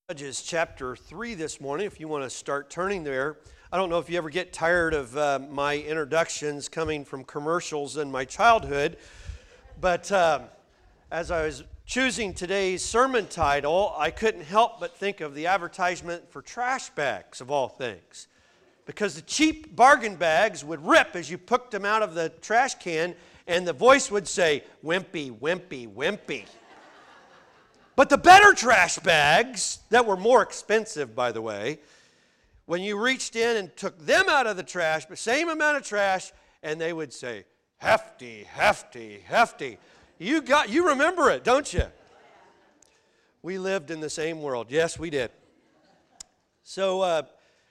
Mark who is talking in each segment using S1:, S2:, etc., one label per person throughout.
S1: Judges chapter 3 this morning, if you want to start turning there. I don't know if you ever get tired of my introductions coming from commercials in my childhood, but as I was choosing today's sermon title, I couldn't help but think of the advertisement for trash bags, of all things. Because the cheap bargain bags would rip as you picked them out of the trash can, and the voice would say, "Wimpy, wimpy, wimpy." But the better trash bags, that were more expensive, by the way, when you reached in and took them out of the trash, the same amount of trash, and they would say, "Hefty, hefty, hefty." You remember it, don't you? We lived in the same world. Yes, we did. So,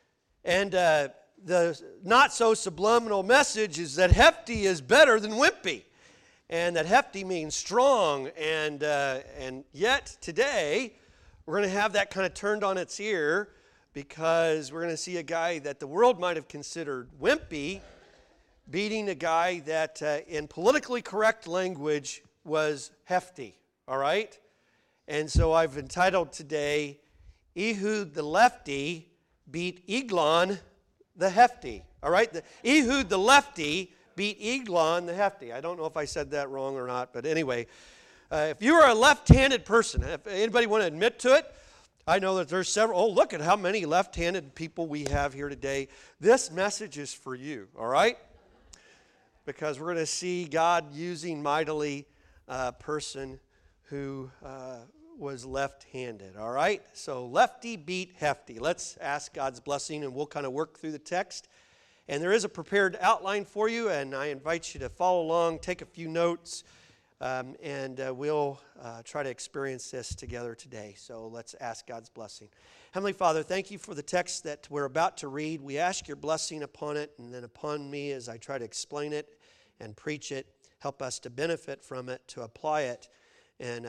S1: the not-so-subliminal message is that hefty is better than wimpy. And that hefty means strong, and yet today we're going to have that kind of turned on its ear because we're going to see a guy that the world might have considered wimpy beating a guy that in politically correct language was hefty, all right? And so I've entitled today, Ehud the Lefty beat Eglon the Hefty, all right? Ehud the Lefty beat Eglon the Hefty. I don't know if I said that wrong or not, but anyway, if you are a left-handed person, if anybody want to admit to it, I know that there's several. Oh, look at how many left-handed people we have here today. This message is for you, all right? Because we're going to see God using mightily a person who was left-handed, all right? So lefty beat hefty. Let's ask God's blessing, and we'll kind of work through the text. And there is a prepared outline for you, and I invite you to follow along, take a few notes, and we'll try to experience this together today. So let's ask God's blessing. Heavenly Father, thank you for the text that we're about to read. We ask your blessing upon it and then upon me as I try to explain it and preach it. Help us to benefit from it, to apply it, and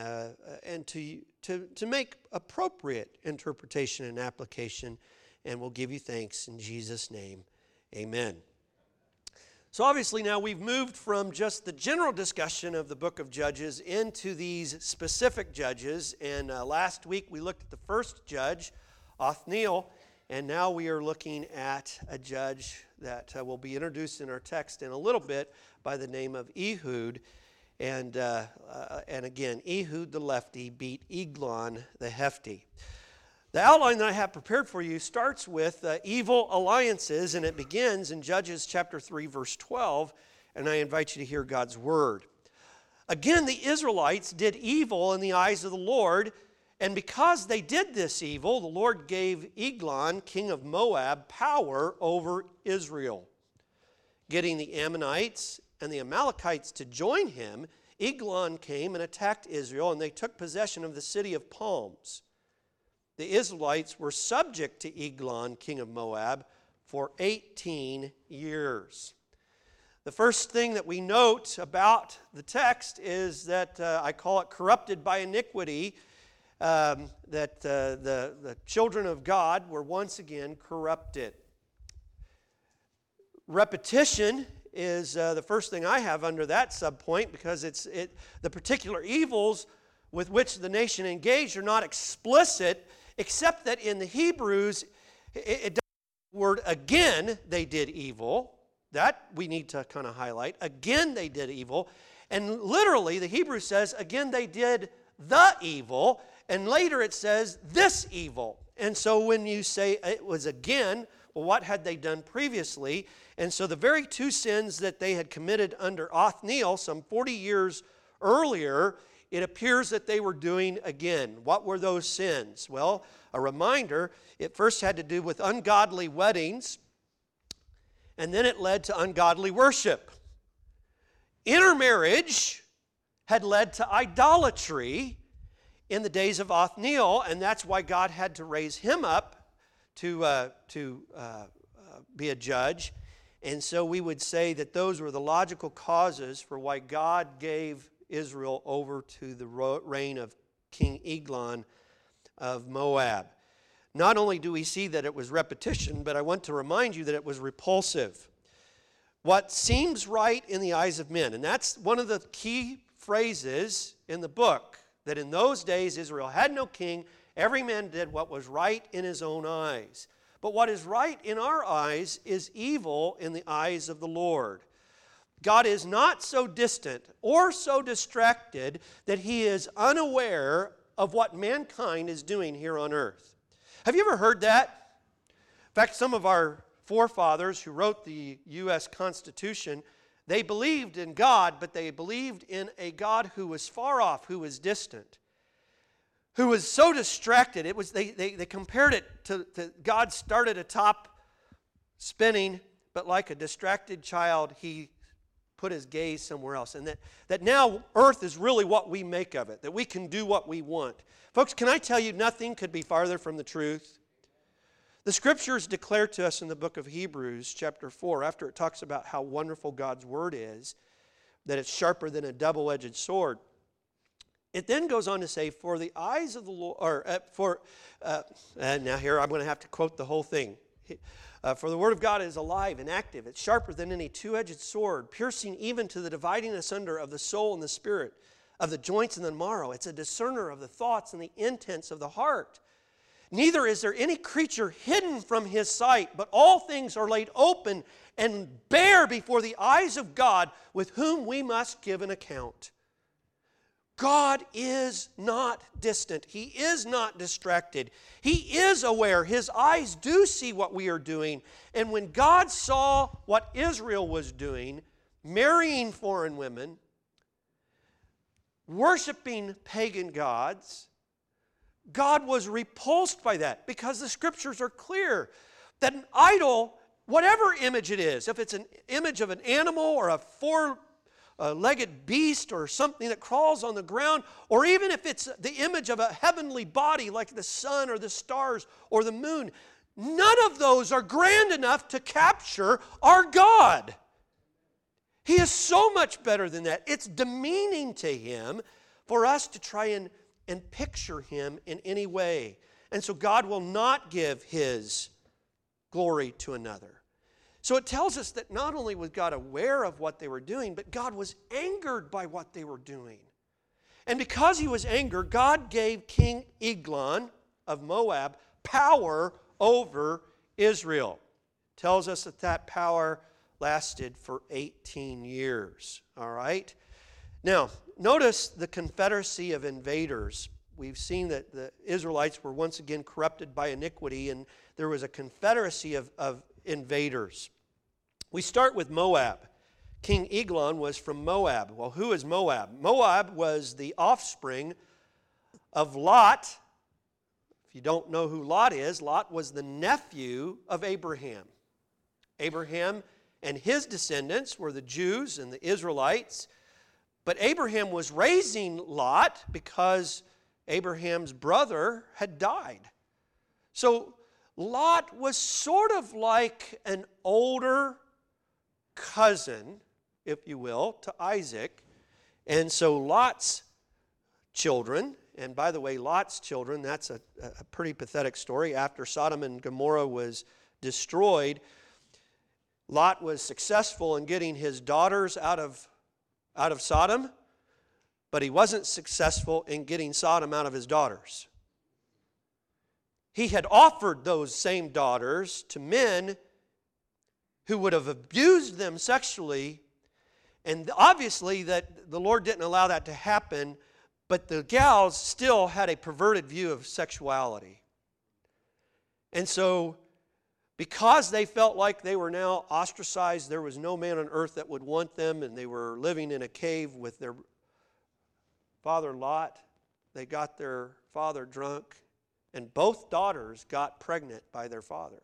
S1: to make appropriate interpretation and application. And we'll give you thanks in Jesus' name. Amen. So obviously now we've moved from just the general discussion of the book of Judges into these specific judges. And last week we looked at the first judge, Othniel, and now we are looking at a judge that will be introduced in our text in a little bit by the name of Ehud. And again, Ehud the Lefty beat Eglon the Hefty. The outline that I have prepared for you starts with evil alliances, and it begins in Judges chapter 3, verse 12, and I invite you to hear God's word. Again, the Israelites did evil in the eyes of the Lord, and because they did this evil, the Lord gave Eglon, king of Moab, power over Israel. Getting the Ammonites and the Amalekites to join him, Eglon came and attacked Israel, and they took possession of the city of Palms. The Israelites were subject to Eglon, king of Moab, for 18 years. The first thing that we note about the text is that I call it corrupted by iniquity, that the children of God were once again corrupted. Repetition is the first thing I have under that subpoint because the particular evils with which the nation engaged are not explicit, except that in the Hebrews, it does the word again, they did evil. That we need to kind of highlight. Again, they did evil. And literally, the Hebrew says, again, they did the evil. And later it says, this evil. And so when you say it was again, well, what had they done previously? And so the very two sins that they had committed under Othniel some 40 years earlier, it appears that they were doing again. What were those sins? Well, a reminder, it first had to do with ungodly weddings, and then it led to ungodly worship. Intermarriage had led to idolatry in the days of Othniel, and that's why God had to raise him up to be a judge. And so we would say that those were the logical causes for why God gave Israel over to the reign of King Eglon of Moab. Not only do we see that it was repetition, but I want to remind you that it was repulsive. What seems right in the eyes of men, and that's one of the key phrases in the book, that in those days Israel had no king Every man did what was right in his own eyes. But what is right in our eyes is evil in the eyes of the Lord. God is not so distant or so distracted that he is unaware of what mankind is doing here on earth. Have you ever heard that? In fact, some of our forefathers who wrote the U.S. Constitution, they believed in God, but they believed in a God who was far off, who was distant, who was so distracted. They compared it to God started atop spinning, but like a distracted child, he put his gaze somewhere else. And that now earth is really what we make of it, that we can do what we want. Folks, can I tell you, nothing could be farther from the truth? The Scriptures declare to us in the book of Hebrews, chapter 4, after it talks about how wonderful God's Word is, that it's sharper than a double-edged sword. It then goes on to say, for the eyes of the Lord, now here I'm going to have to quote the whole thing. For the Word of God is alive and active. It's sharper than any two-edged sword, piercing even to the dividing asunder of the soul and the spirit, of the joints and the marrow. It's a discerner of the thoughts and the intents of the heart. Neither is there any creature hidden from his sight, but all things are laid open and bare before the eyes of God, with whom we must give an account. God is not distant. He is not distracted. He is aware. His eyes do see what we are doing. And when God saw what Israel was doing, marrying foreign women, worshiping pagan gods, God was repulsed by that, because the Scriptures are clear that an idol, whatever image it is, if it's an image of an animal or a four-legged beast or something that crawls on the ground, or even if it's the image of a heavenly body like the sun or the stars or the moon, none of those are grand enough to capture our God. He is so much better than that. It's demeaning to Him for us to try and picture Him in any way. And so God will not give His glory to another. So it tells us that not only was God aware of what they were doing, but God was angered by what they were doing. And because He was angered, God gave King Eglon of Moab power over Israel. It tells us that power lasted for 18 years. All right? Now, notice the confederacy of invaders. We've seen that the Israelites were once again corrupted by iniquity, and there was a confederacy of invaders. We start with Moab. King Eglon was from Moab. Well, who is Moab? Moab was the offspring of Lot. If you don't know who Lot was the nephew of Abraham. Abraham and his descendants were the Jews and the Israelites. But Abraham was raising Lot because Abraham's brother had died. So Lot was sort of like an older cousin, if you will, to Isaac. And so Lot's children, and by the way, Lot's children, that's a pretty pathetic story. After Sodom and Gomorrah was destroyed, Lot was successful in getting his daughters out of Sodom, but he wasn't successful in getting Sodom out of his daughters. He had offered those same daughters to men who would have abused them sexually, and obviously that the Lord didn't allow that to happen, but the gals still had a perverted view of sexuality. And so, because they felt like they were now ostracized, there was no man on earth that would want them, and they were living in a cave with their father Lot, they got their father drunk, and both daughters got pregnant by their father.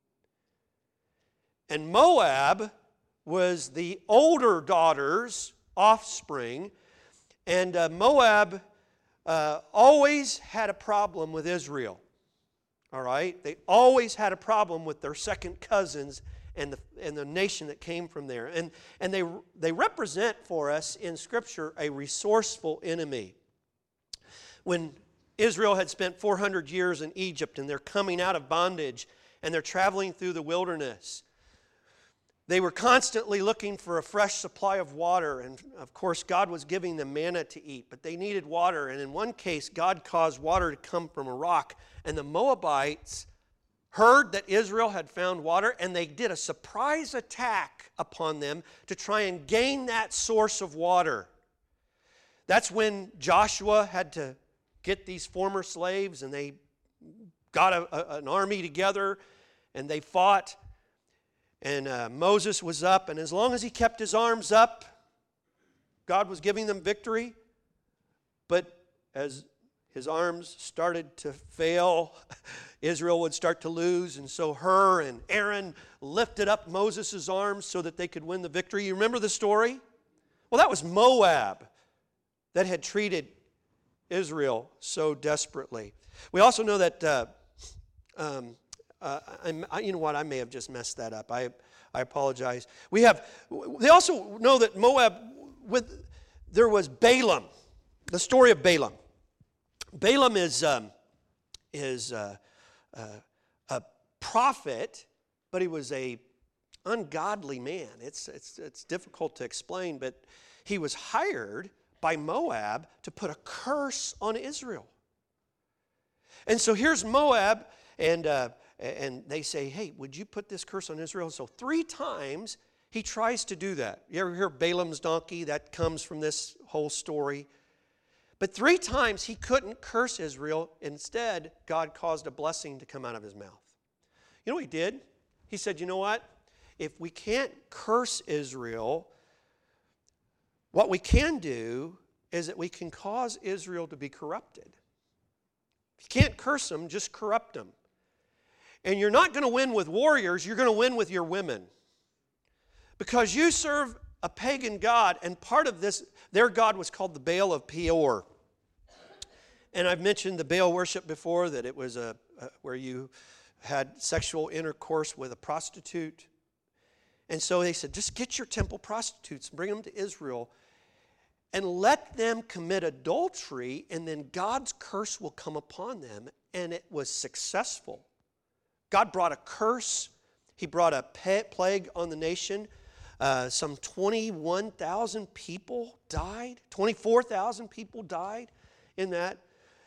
S1: And Moab was the older daughter's offspring, and Moab always had a problem with Israel. All right? They always had a problem with their second cousins and the nation that came from there. And they represent for us in Scripture a resourceful enemy. When Israel had spent 400 years in Egypt and they're coming out of bondage and they're traveling through the wilderness, They were constantly looking for a fresh supply of water, and of course God was giving them manna to eat, but they needed water, and in one case God caused water to come from a rock, and the Moabites heard that Israel had found water, and they did a surprise attack upon them to try and gain that source of water. That's when Joshua had to get these former slaves, and they got an army together, and they fought. And Moses was up, and as long as he kept his arms up, God was giving them victory. But as his arms started to fail, Israel would start to lose. And so Hur and Aaron lifted up Moses' arms so that they could win the victory. You remember the story? Well, that was Moab that had treated Israel so desperately. We also know that you know what? I may have just messed that up. I apologize. They also know that Moab, there was Balaam. The story of Balaam. Balaam is a prophet, but he was a ungodly man. It's difficult to explain, but he was hired by Moab to put a curse on Israel. And so here's Moab, and they say, hey, would you put this curse on Israel? So 3 times he tries to do that. You ever hear Balaam's donkey? That comes from this whole story. But 3 times he couldn't curse Israel. Instead, God caused a blessing to come out of his mouth. You know what he did? He said, you know what? If we can't curse Israel, what we can do is that we can cause Israel to be corrupted. If you can't curse them, just corrupt them. And you're not going to win with warriors, you're going to win with your women. Because you serve a pagan god, and part of this, their god was called the Baal of Peor. And I've mentioned the Baal worship before, that it was where you had sexual intercourse with a prostitute. And so they said, just get your temple prostitutes and bring them to Israel and let them commit adultery, and then God's curse will come upon them. And it was successful. God brought a curse. He brought a plague on the nation. Some 21,000 people died. 24,000 people died in that.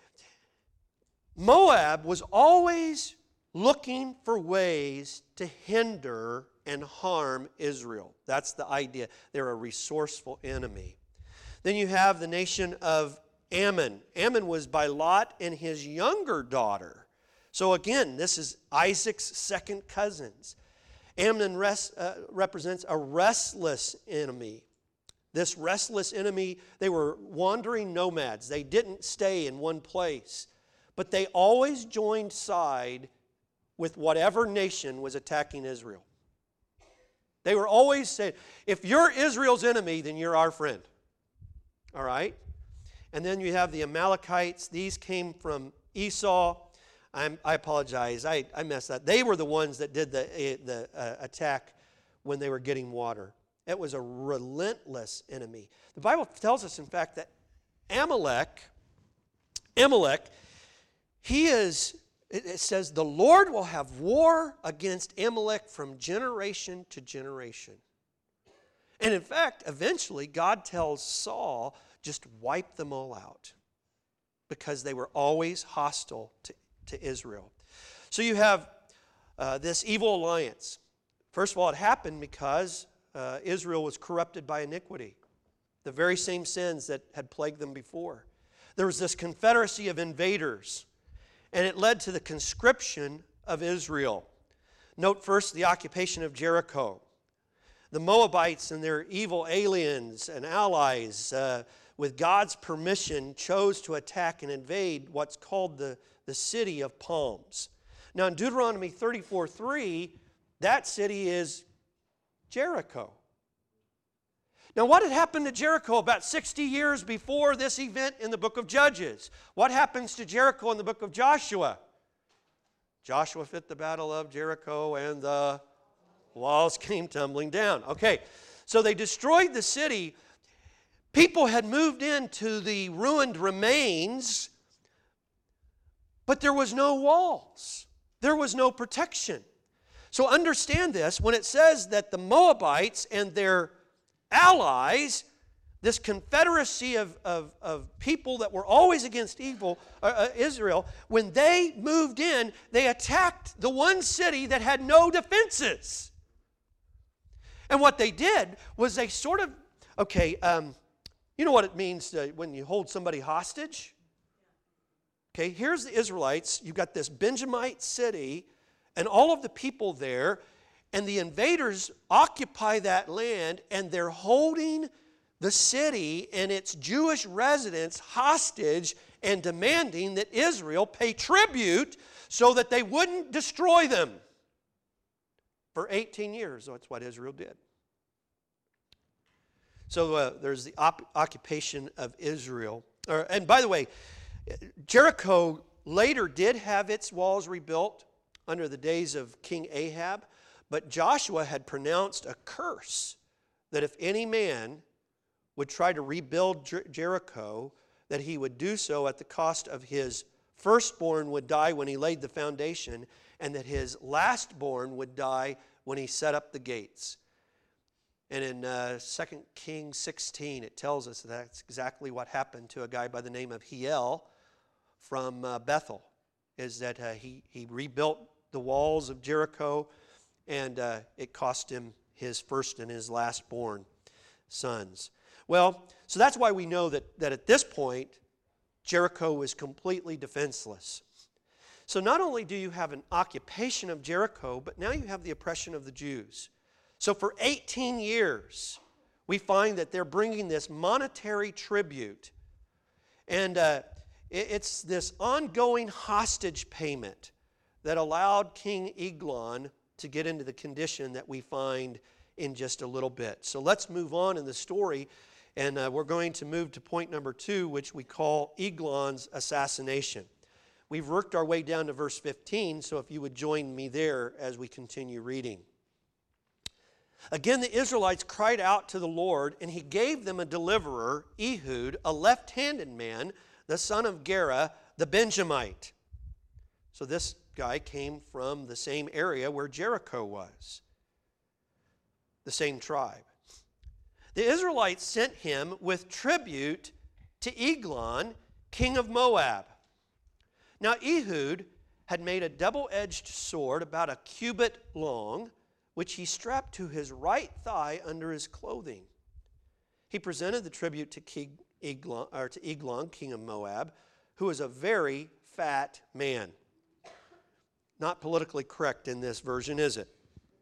S1: Moab was always looking for ways to hinder and harm Israel. That's the idea. They're a resourceful enemy. Then you have the nation of Ammon. Ammon was by Lot and his younger daughter. So again, this is Isaac's second cousins. Ammon represents a restless enemy. This restless enemy, they were wandering nomads. They didn't stay in one place. But they always joined side with whatever nation was attacking Israel. They were always saying, if you're Israel's enemy, then you're our friend. All right? And then you have the Amalekites. These came from Esau. I apologize. I messed that. They were the ones that did the attack when they were getting water. It was a relentless enemy. The Bible tells us, in fact, that Amalek, it says, the Lord will have war against Amalek from generation to generation. And in fact, eventually, God tells Saul, just wipe them all out, because they were always hostile to Israel. So you have this evil alliance. First of all, it happened because Israel was corrupted by iniquity, the very same sins that had plagued them before. There was this confederacy of invaders, and it led to the conscription of Israel. Note first the occupation of Jericho. The Moabites and their evil aliens and allies, with God's permission, chose to attack and invade what's called the city of palms. Now in Deuteronomy 34:3, that city is Jericho. Now what had happened to Jericho about 60 years before this event in the book of Judges? What happens to Jericho in the book of Joshua? Joshua fit the battle of Jericho and the walls came tumbling down. Okay, so they destroyed the city. People had moved into the ruined remains, but there was no walls. There was no protection. So understand this, when it says that the Moabites and their allies, this confederacy of people that were always against Israel, when they moved in, they attacked the one city that had no defenses. And what they did was they sort of, you know what it means when you hold somebody hostage? Okay, here's the Israelites. You've got this Benjamite city and all of the people there, and the invaders occupy that land, and they're holding the city and its Jewish residents hostage and demanding that Israel pay tribute so that they wouldn't destroy them. For 18 years, that's what Israel did. So there's the occupation of Israel. And by the way, Jericho later did have its walls rebuilt under the days of King Ahab, but Joshua had pronounced a curse that if any man would try to rebuild Jericho, that he would do so at the cost of his firstborn would die when he laid the foundation, and that his lastborn would die when he set up the gates. And in 2 Kings 16, it tells us that's exactly what happened to a guy by the name of Hiel from Bethel, is that he rebuilt the walls of Jericho, and it cost him his first and his lastborn sons. Well, so that's why we know that at this point, Jericho was completely defenseless. So not only do you have an occupation of Jericho, but now you have the oppression of the Jews. So for 18 years, we find that they're bringing this monetary tribute. And it's this ongoing hostage payment that allowed King Eglon to get into the condition that we find in just a little bit. So let's move on in the story, and we're going to move to point number 2, which we call Eglon's assassination. We've worked our way down to verse 15, so if you would join me there as we continue reading. Again, the Israelites cried out to the Lord, and he gave them a deliverer, Ehud, a left-handed man, the son of Gera, the Benjamite. So this guy came from the same area where Jericho was, the same tribe. The Israelites sent him with tribute to Eglon, king of Moab. Now Ehud had made a double-edged sword about a cubit long, which he strapped to his right thigh under his clothing. He presented the tribute to Eglon, king of Moab, who was a very fat man. Not politically correct in this version, is it?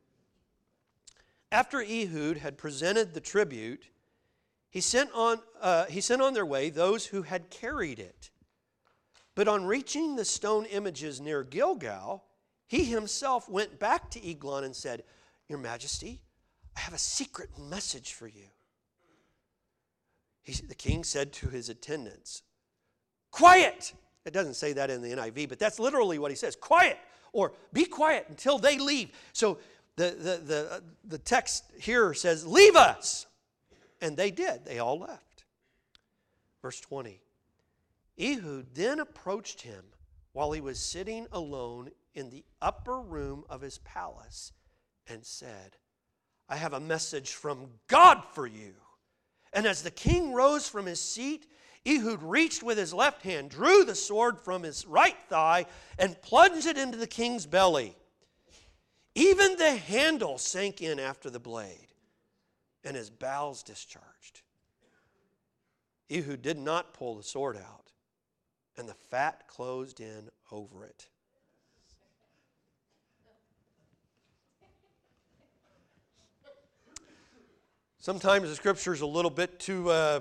S1: After Ehud had presented the tribute, he sent on their way those who had carried it. But on reaching the stone images near Gilgal, he himself went back to Eglon and said, "Your Majesty, I have a secret message for you." The king said to his attendants, "Quiet!" It doesn't say that in the NIV, but that's literally what he says. Quiet! Or be quiet until they leave. So the text here says, "Leave us." And they did. They all left. Verse 20. Ehud then approached him while he was sitting alone in the upper room of his palace and said, "I have a message from God for you." And as the king rose from his seat, Ehud reached with his left hand, drew the sword from his right thigh, and plunged it into the king's belly. Even the handle sank in after the blade, and his bowels discharged. Ehud did not pull the sword out, and the fat closed in over it. Sometimes the scripture is a little bit too...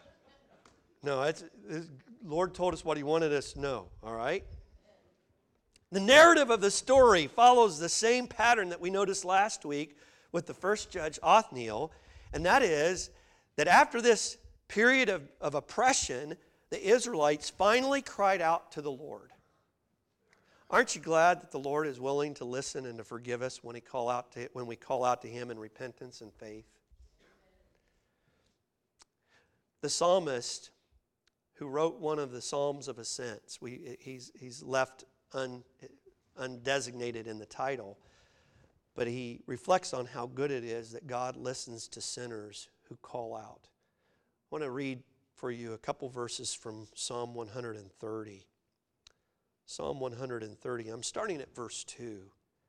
S1: Lord told us what he wanted us to know, all right? The narrative of the story follows the same pattern that we noticed last week with the first judge, Othniel, and that is that after this period of oppression, the Israelites finally cried out to the Lord. Aren't you glad that the Lord is willing to listen and to forgive us when we call out to him in repentance and faith? The psalmist who wrote one of the Psalms of Ascents, he's left undesignated in the title, but he reflects on how good it is that God listens to sinners who call out. I want to read for you a couple verses from Psalm 130. Psalm 130. I'm starting at verse 2.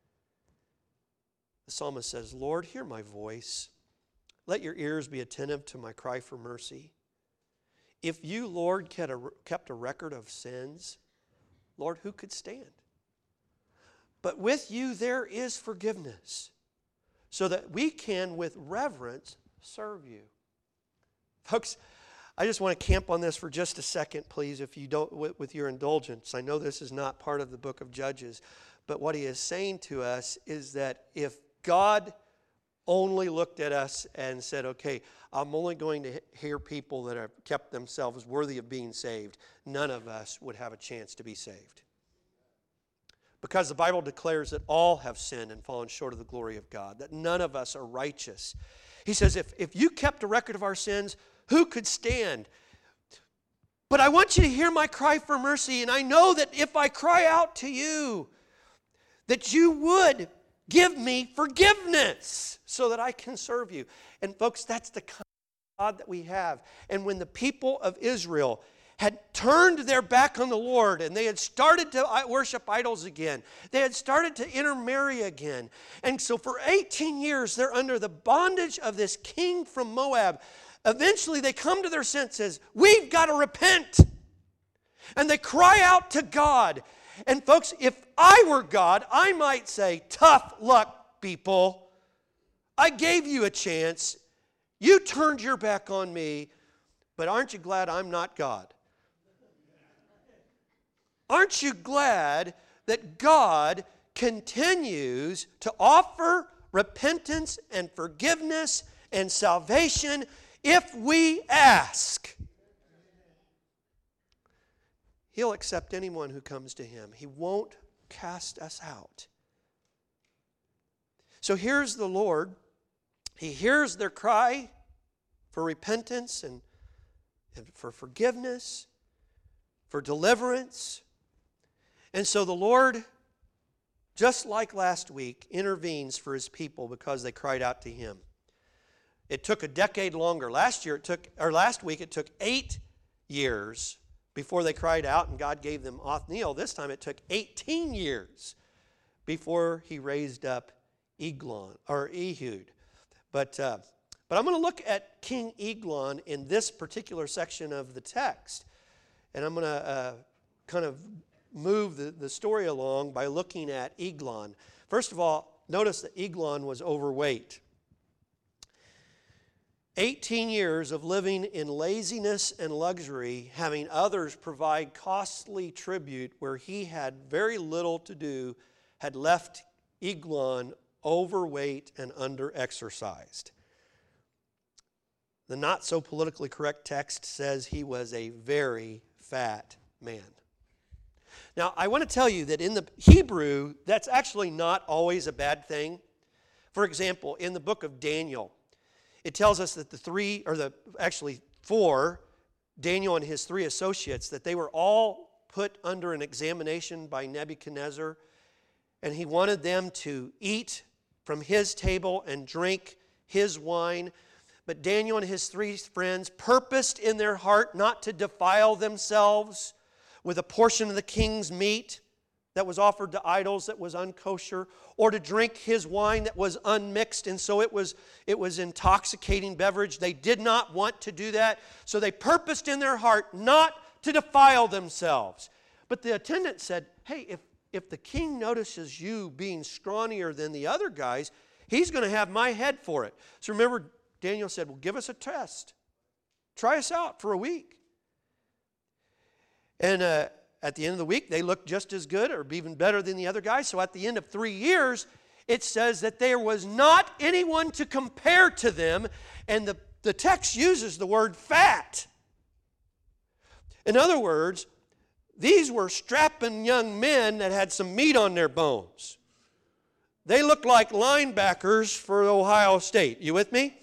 S1: The psalmist says, Lord, hear my voice. Let your ears be attentive to my cry for mercy. If you, Lord, kept a record of sins, Lord, who could stand? But with you there is forgiveness, so that we can with reverence serve you. Folks, I just want to camp on this for just a second, please, if you don't, with your indulgence. I know this is not part of the book of Judges, but what he is saying to us is that if God only looked at us and said, okay, I'm only going to hear people that have kept themselves worthy of being saved, none of us would have a chance to be saved. Because the Bible declares that all have sinned and fallen short of the glory of God, that none of us are righteous. He says, if you kept a record of our sins, who could stand? But I want you to hear my cry for mercy, and I know that if I cry out to you, that you would give me forgiveness so that I can serve you. And folks, that's the kind of God that we have. And when the people of Israel had turned their back on the Lord and they had started to worship idols again, they had started to intermarry again. And so for 18 years, they're under the bondage of this king from Moab. Eventually, they come to their senses. We've got to repent. And they cry out to God. And folks, if I were God, I might say, tough luck, people. I gave you a chance. You turned your back on me. But aren't you glad I'm not God? Aren't you glad that God continues to offer repentance and forgiveness and salvation if we ask? He'll accept anyone who comes to him. He won't cast us out. So here's the Lord. He hears their cry for repentance and for forgiveness, for deliverance. And so the Lord, just like last week, intervenes for his people because they cried out to him. It took a decade longer. Last week it took 8 years before they cried out and God gave them Othniel. This time it took 18 years before he raised up Eglon or Ehud. But I'm going to look at King Eglon in this particular section of the text. And I'm going to kind of move the story along by looking at Eglon. First of all, notice that Eglon was overweight. 18 years of living in laziness and luxury, having others provide costly tribute where he had very little to do, had left Eglon overweight and under-exercised. The not so politically correct text says he was a very fat man. Now, I want to tell you that in the Hebrew, that's actually not always a bad thing. For example, in the book of Daniel, it tells us that four, Daniel and his 3 associates, that they were all put under an examination by Nebuchadnezzar, and he wanted them to eat from his table and drink his wine. But Daniel and his 3 friends purposed in their heart not to defile themselves with a portion of the king's meat that was offered to idols that was unkosher, or to drink his wine that was unmixed, and so it was intoxicating beverage. They did not want to do that, so they purposed in their heart not to defile themselves. But the attendant said, hey, if the king notices you being scrawnier than the other guys, he's going to have my head for it. So remember, Daniel said, well, give us a test. Try us out for a week. And at the end of the week, they looked just as good or even better than the other guys. So at the end of 3 years, it says that there was not anyone to compare to them. And the text uses the word fat. In other words, these were strapping young men that had some meat on their bones. They looked like linebackers for Ohio State. You with me?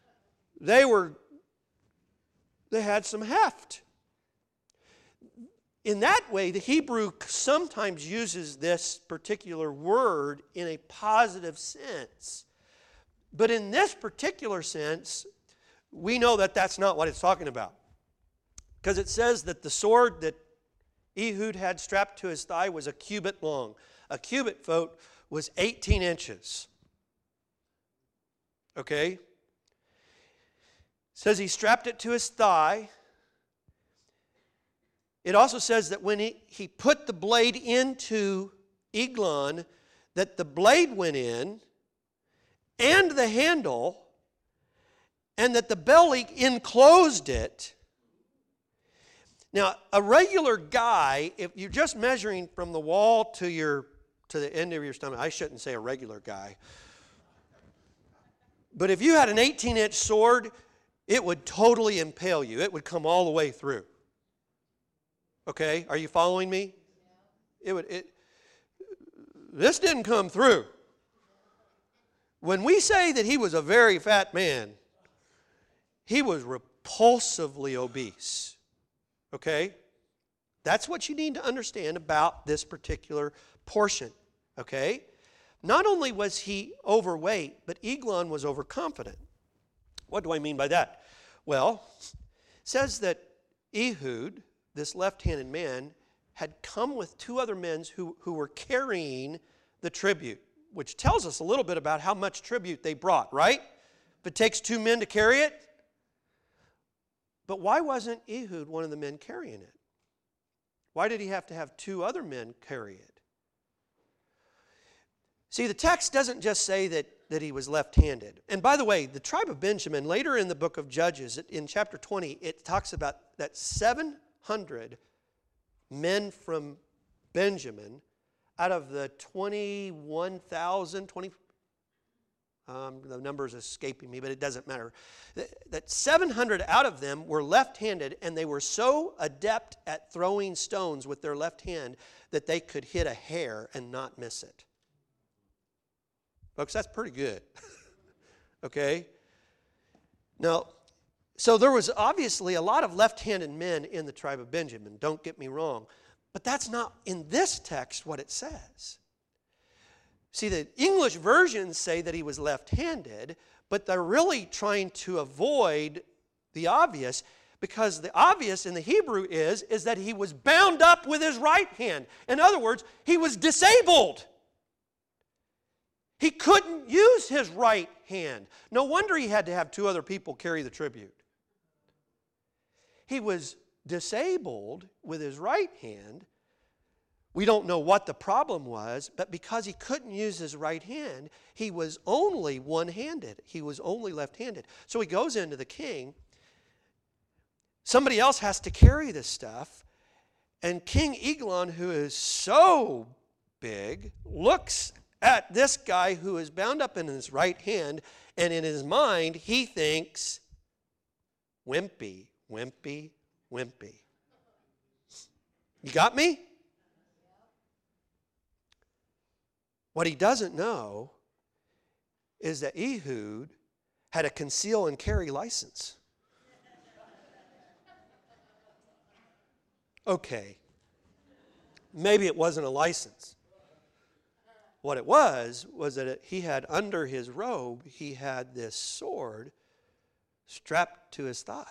S1: They had some heft. in that way, the Hebrew sometimes uses this particular word in a positive sense. But in this particular sense, we know that that's not what it's talking about. Because it says that the sword that Ehud had strapped to his thigh was a cubit long. A cubit, folks, was 18 inches. Okay? It says he strapped it to his thigh. It also says that when he put the blade into Eglon, that the blade went in, and the handle, and that the belly enclosed it. Now, a regular guy, if you're just measuring from the wall to the end of your stomach, I shouldn't say a regular guy, but if you had an 18-inch sword, it would totally impale you. It would come all the way through. Okay, are you following me? This didn't come through. When we say that he was a very fat man, he was repulsively obese. Okay? That's what you need to understand about this particular portion. Okay? Not only was he overweight, but Eglon was overconfident. What do I mean by that? Well, it says that Ehud, this left-handed man, had come with two other men who were carrying the tribute, which tells us a little bit about how much tribute they brought, right? If it takes two men to carry it. But why wasn't Ehud one of the men carrying it? Why did he have to have two other men carry it? See, the text doesn't just say that he was left-handed. And by the way, the tribe of Benjamin, later in the book of Judges, in chapter 20, it talks about that 700 men from Benjamin out of the 21,000, the number is escaping me, but it doesn't matter. That 700 out of them were left-handed, and they were so adept at throwing stones with their left hand that they could hit a hair and not miss it. Folks, that's pretty good. Okay? Now, so there was obviously a lot of left-handed men in the tribe of Benjamin, don't get me wrong. But that's not in this text what it says. See, the English versions say that he was left-handed, but they're really trying to avoid the obvious, because the obvious in the Hebrew is that he was bound up with his right hand. In other words, he was disabled. He couldn't use his right hand. No wonder he had to have two other people carry the tribute. He was disabled with his right hand. We don't know what the problem was, but because he couldn't use his right hand, he was only one-handed. He was only left-handed. So he goes into the king. Somebody else has to carry this stuff. And King Eglon, who is so big, looks at this guy who is bound up in his right hand, and in his mind, he thinks, wimpy, wimpy, wimpy. You got me? What he doesn't know is that Ehud had a conceal and carry license. Okay, maybe it wasn't a license. What it was that he had under his robe, he had this sword strapped to his thigh.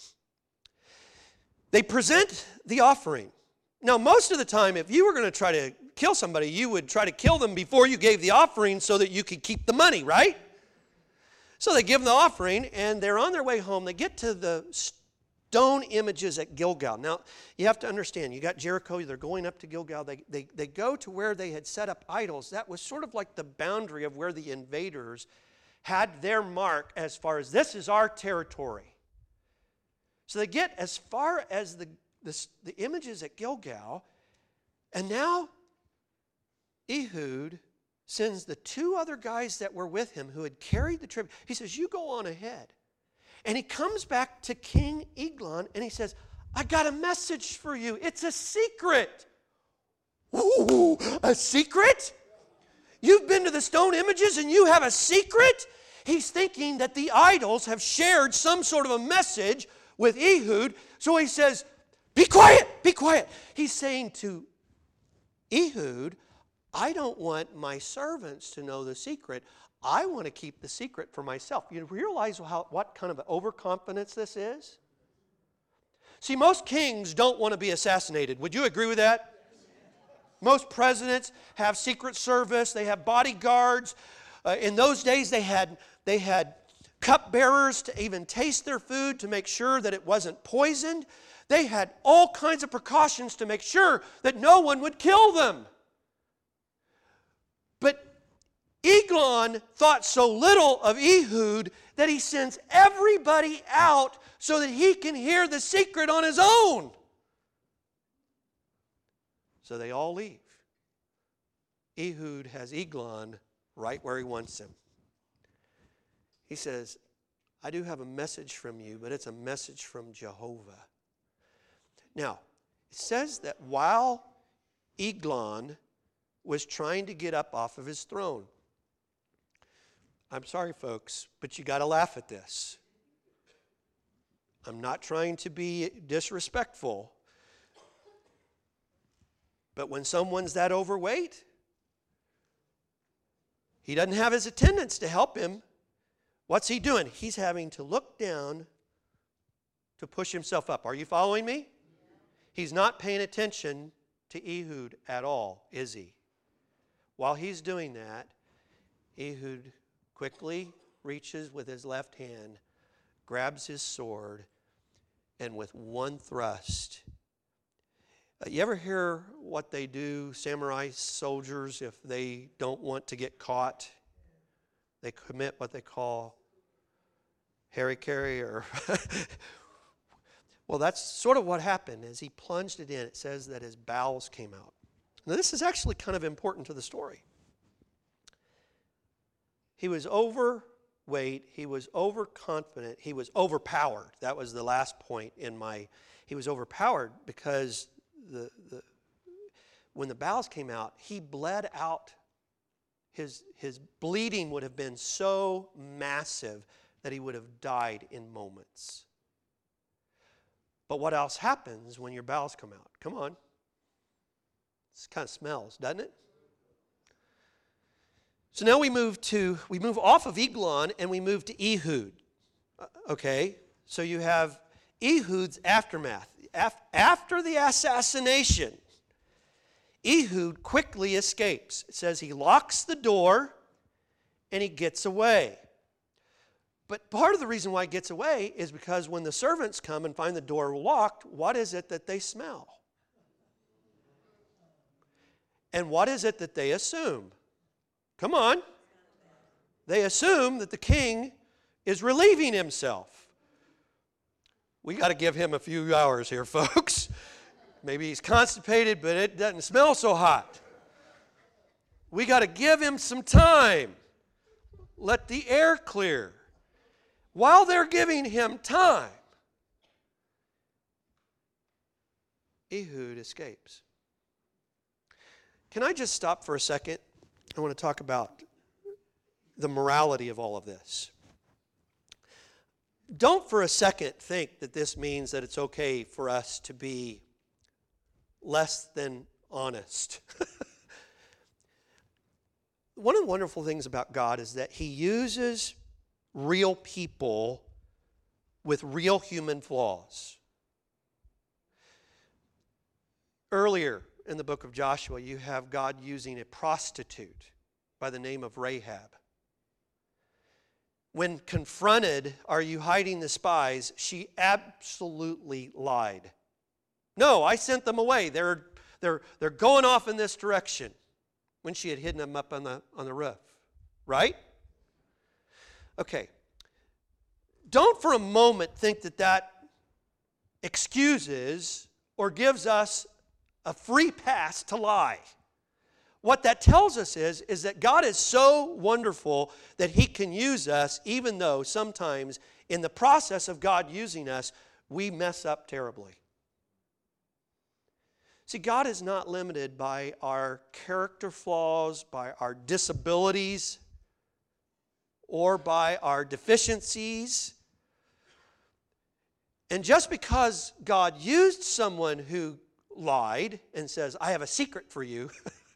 S1: They present the offering. Now, most of the time, if you were going to try to kill somebody, you would try to kill them before you gave the offering so that you could keep the money, right? So they give them the offering, and they're on their way home. They get to the stone images at Gilgal. Now, you have to understand, you got Jericho, they're going up to Gilgal. They go to where they had set up idols. That was sort of like the boundary of where the invaders had their mark as far as this is our territory. So they get as far as the images at Gilgal, and now Ehud sends the two other guys that were with him who had carried the tribute. He says, you go on ahead. And he comes back to King Eglon and he says, I got a message for you. It's a secret. Ooh, a secret? You've been to the stone images and you have a secret? He's thinking that the idols have shared some sort of a message with Ehud. So he says, Be quiet, be quiet. He's saying to Ehud, I don't want my servants to know the secret. I want to keep the secret for myself. You realize what kind of overconfidence this is? See, most kings don't want to be assassinated. Would you agree with that? Most presidents have secret service. They have bodyguards. In those days, they had cupbearers to even taste their food to make sure that it wasn't poisoned. They had all kinds of precautions to make sure that no one would kill them. But Eglon thought so little of Ehud that he sends everybody out so that he can hear the secret on his own. So they all leave. Ehud has Eglon right where he wants him. He says, I do have a message from you, but it's a message from Jehovah. Now, it says that while Eglon was trying to get up off of his throne, I'm sorry, folks, but you got to laugh at this. I'm not trying to be disrespectful, but when someone's that overweight, he doesn't have his attendants to help him. What's he doing? He's having to look down to push himself up. Are you following me? He's not paying attention to Ehud at all, is he? While he's doing that, Ehud quickly reaches with his left hand, grabs his sword, and with one thrust. You ever hear what they do, samurai soldiers, if they don't want to get caught? They commit what they call harikiri, or well, that's sort of what happened. As he plunged it in, it says that his bowels came out. Now, this is actually kind of important to the story. He was overweight, he was overconfident, he was overpowered. That was the last point in my... He was overpowered because when the bowels came out, he bled out. His bleeding would have been so massive that he would have died in moments. But what else happens when your bowels come out? Come on. This kind of smells, doesn't it? So now we move off of Eglon and we move to Ehud. Okay, so you have Ehud's aftermath. After the assassination, Ehud quickly escapes. It says he locks the door and he gets away. But part of the reason why he gets away is because when the servants come and find the door locked, what is it that they smell? And what is it that they assume? Come on. They assume that the king is relieving himself. We got to give him a few hours here, folks. Maybe he's constipated, but it doesn't smell so hot. We got to give him some time. Let the air clear. While they're giving him time, Ehud escapes. Can I just stop for a second? I want to talk about the morality of all of this. Don't for a second think that this means that it's okay for us to be less than honest. One of the wonderful things about God is that He uses real people with real human flaws. Earlier in the book of Joshua, you have God using a prostitute by the name of Rahab. When confronted, are you hiding the spies? She absolutely lied. No, I sent them away. They're going off in this direction. When she had hidden them up on the roof. Right? Okay. Don't for a moment think that excuses or gives us a free pass to lie. What that tells us is that God is so wonderful that He can use us, even though sometimes in the process of God using us, we mess up terribly. See, God is not limited by our character flaws, by our disabilities, or by our deficiencies. And just because God used someone who lied and says, I have a secret for you,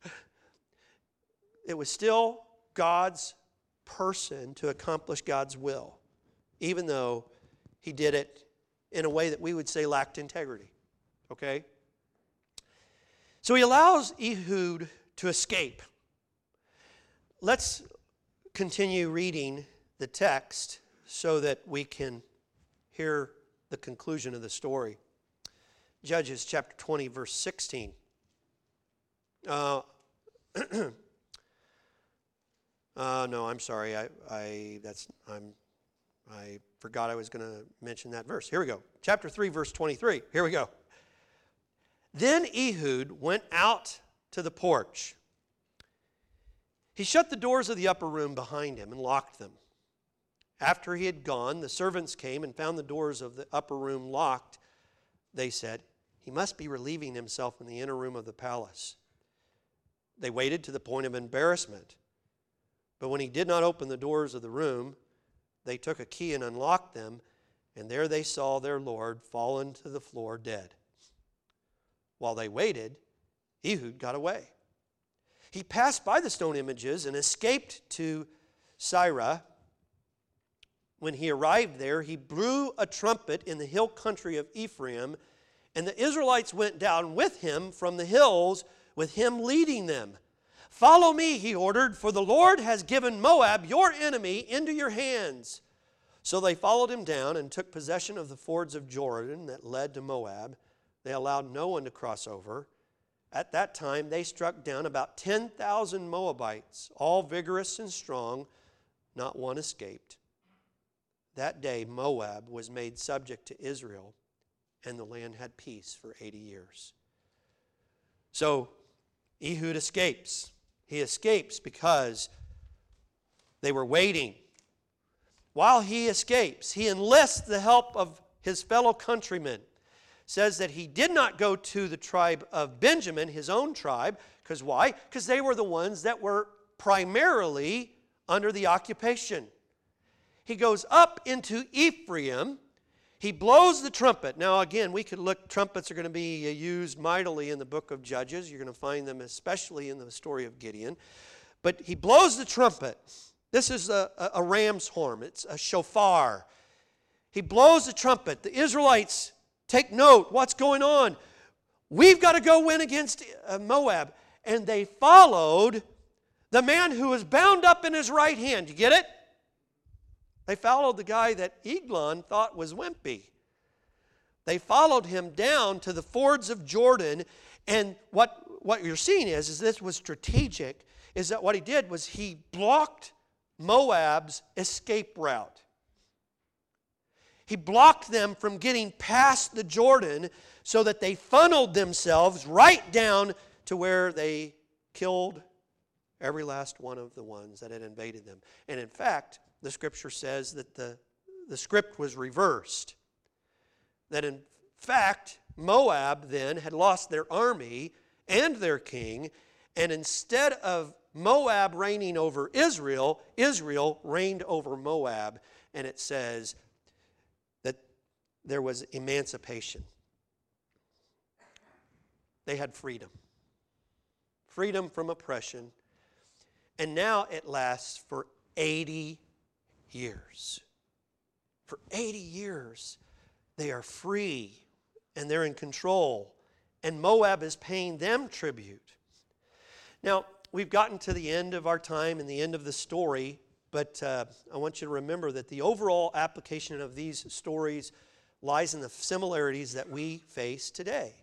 S1: it was still God's person to accomplish God's will, even though he did it in a way that we would say lacked integrity. Okay? So he allows Ehud to escape. Let's continue reading the text so that we can hear the conclusion of the story. Judges chapter 20, verse 16. No, I'm sorry. I forgot I was going to mention that verse. Here we go. Chapter 3, verse 23. Here we go. Then Ehud went out to the porch. He shut the doors of the upper room behind him and locked them. After he had gone, the servants came and found the doors of the upper room locked. They said, he must be relieving himself in the inner room of the palace. They waited to the point of embarrassment. But when he did not open the doors of the room, they took a key and unlocked them, and there they saw their Lord fallen to the floor dead. While they waited, Ehud got away. He passed by the stone images and escaped to Seirah. When he arrived there, he blew a trumpet in the hill country of Ephraim, and the Israelites went down with him from the hills, with him leading them. Follow me, he ordered, for the Lord has given Moab, your enemy, into your hands. So they followed him down and took possession of the fords of Jordan that led to Moab. They allowed no one to cross over. At that time, they struck down about 10,000 Moabites, all vigorous and strong. Not one escaped. That day, Moab was made subject to Israel, and the land had peace for 80 years. So, Ehud escapes. He escapes because they were waiting. While he escapes, he enlists the help of his fellow countrymen. Says that he did not go to the tribe of Benjamin, his own tribe. Because why? Because they were the ones that were primarily under the occupation. He goes up into Ephraim. He blows the trumpet. Now again, we could look, trumpets are going to be used mightily in the book of Judges. You're going to find them especially in the story of Gideon. But he blows the trumpet. This is a ram's horn. It's a shofar. He blows the trumpet. The Israelites take note. What's going on? We've got to go win against Moab. And they followed the man who was bound up in his right hand. You get it? They followed the guy that Eglon thought was wimpy. They followed him down to the fords of Jordan. And what you're seeing is this was strategic, is that what he did was he blocked Moab's escape route. He blocked them from getting past the Jordan so that they funneled themselves right down to where they killed every last one of the ones that had invaded them. And in fact, the scripture says that the script was reversed. That in fact, Moab then had lost their army and their king, and instead of Moab reigning over Israel, Israel reigned over Moab. And it says that there was emancipation. They had freedom. Freedom from oppression. And now it lasts for 80 years. For 80 years, they are free and they're in control. And Moab is paying them tribute. Now, we've gotten to the end of our time and the end of the story, but I want you to remember that the overall application of these stories lies in the similarities that we face today.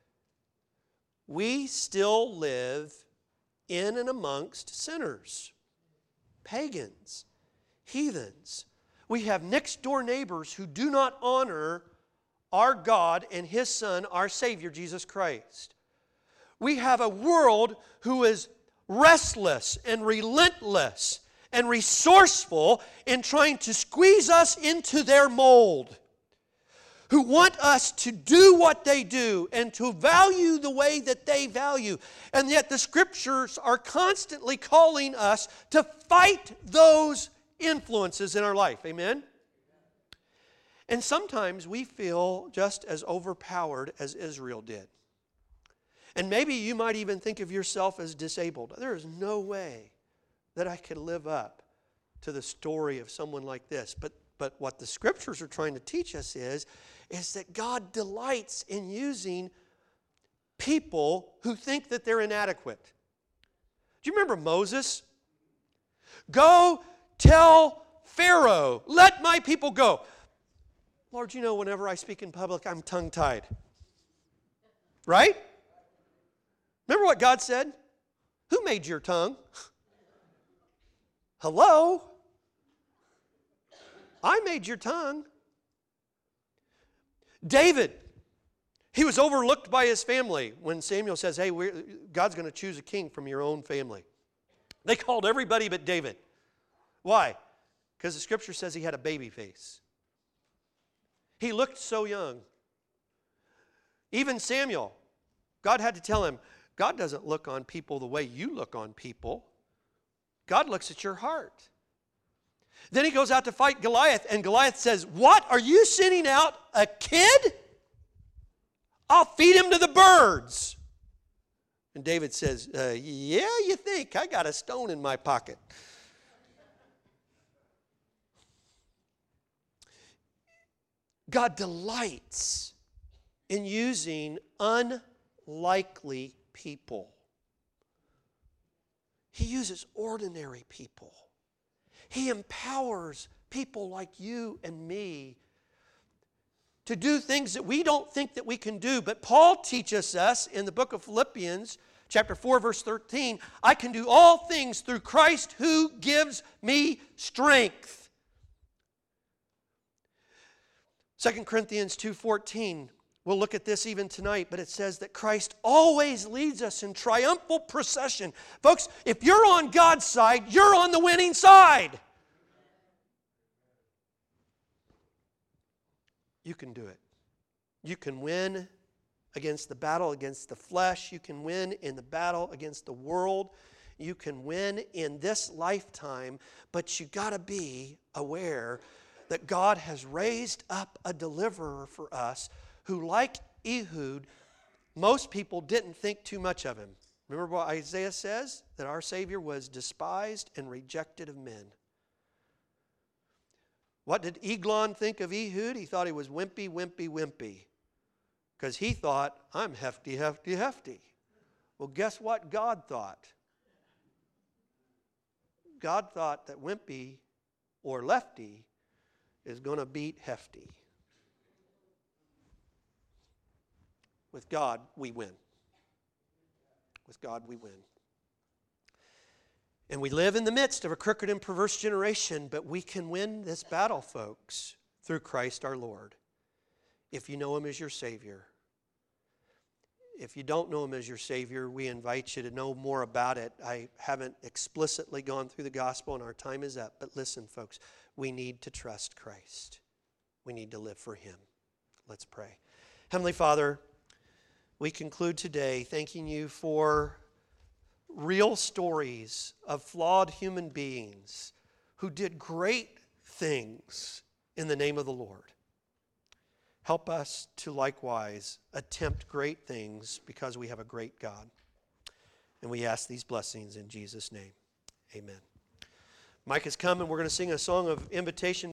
S1: We still live in and amongst sinners, pagans, heathens. We have next door neighbors who do not honor our God and His Son, our Savior, Jesus Christ. We have a world who is restless and relentless and resourceful in trying to squeeze us into their mold, who want us to do what they do and to value the way that they value. And yet the Scriptures are constantly calling us to fight those influences in our life. Amen? And sometimes we feel just as overpowered as Israel did. And maybe you might even think of yourself as disabled. There is no way that I could live up to the story of someone like this. But what the Scriptures are trying to teach us is that God delights in using people who think that they're inadequate. Do you remember Moses? Go tell Pharaoh, let my people go. Lord, you know, whenever I speak in public, I'm tongue-tied. Right? Remember what God said? Who made your tongue? Hello? I made your tongue. David, he was overlooked by his family when Samuel says, hey, God's going to choose a king from your own family. They called everybody but David. Why? Because the Scripture says he had a baby face. He looked so young. Even Samuel, God had to tell him, God doesn't look on people the way you look on people. God looks at your heart. Then he goes out to fight Goliath, and Goliath says, what? Are you sending out a kid? I'll feed him to the birds. And David says, yeah, you think? I got a stone in my pocket. God delights in using unlikely people. He uses ordinary people. He empowers people like you and me to do things that we don't think that we can do. But Paul teaches us in the book of Philippians, chapter 4, verse 13, I can do all things through Christ who gives me strength. 2 Corinthians 2:14, we'll look at this even tonight, but it says that Christ always leads us in triumphal procession. Folks, if you're on God's side, you're on the winning side. You can do it. You can win against the battle against the flesh. You can win in the battle against the world. You can win in this lifetime, but you got to be aware that God has raised up a deliverer for us who, like Ehud, most people didn't think too much of him. Remember what Isaiah says? That our Savior was despised and rejected of men. What did Eglon think of Ehud? He thought he was wimpy, wimpy, wimpy. Because he thought, I'm hefty, hefty, hefty. Well, guess what God thought? God thought that wimpy or lefty is going to beat hefty. With God, we win. With God, we win. And we live in the midst of a crooked and perverse generation, but we can win this battle, folks, through Christ our Lord, if you know Him as your Savior. If you don't know Him as your Savior, we invite you to know more about it. I haven't explicitly gone through the gospel, and our time is up. But listen, folks, we need to trust Christ. We need to live for Him. Let's pray. Heavenly Father, we conclude today thanking You for real stories of flawed human beings who did great things in the name of the Lord. Help us to likewise attempt great things because we have a great God. And we ask these blessings in Jesus' name. Amen. Mike has come and we're going to sing a song of invitation.